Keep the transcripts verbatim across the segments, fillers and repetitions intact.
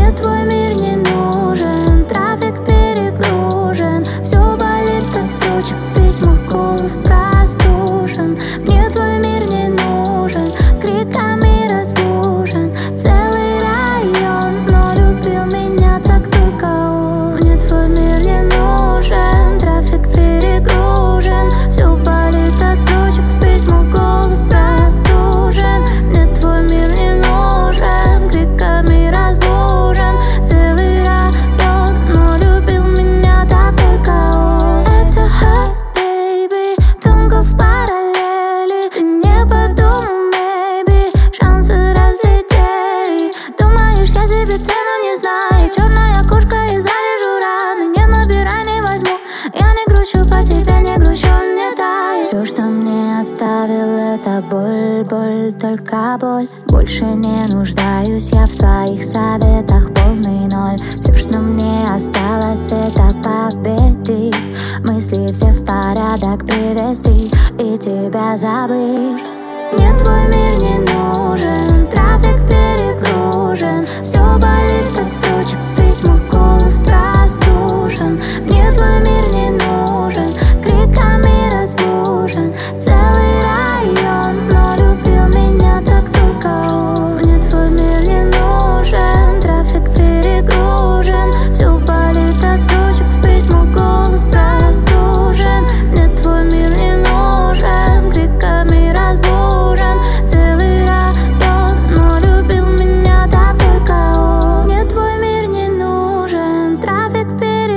Мне твой мир не нужен, трафик перегружен, все болит от строчек в письмах, голос простужен. Мне твой мир не нужен, криками разбужен целый район, но любил меня так только он. Мне твой мир не нужен, трафик перегружен, все болит от строчек в письмах, голос простужен. Мне твой мир не нужен, криками разбужен целый район, но любил меня так только он. Это hot, baby, тонко в параллели. Ты не подумал, maybe, шансы разлетели. Думаешь, я себе цену не знаю, черная кошка и залежу раны. Не набирай, не возьму, я не грущу по тебе, не грущу, не таю. Все, что мне оставил, это боль, боль, только боль. Больше не нуждаюсь я в твоих советах, полный ноль. Все, что мне осталось, это победить, мысли все в порядок привести и тебя забыть. Мне твой мир не нужен, трафик перегружен, все болит от строчек в письмах, голос простужен. Мне твой мир не нужен, криками разбужен целый район, но любил меня так только он. Мне твой мир не нужен, трафик перегружен, все болит от строчек в письмах, голос простужен. Мне твой мир не нужен, криками разбужен целый район, но любил меня так только он. Мне твой мир не нужен, трафик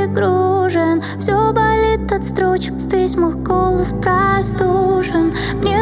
перегружен, все болит от строчек в письмах, голос простужен. Мне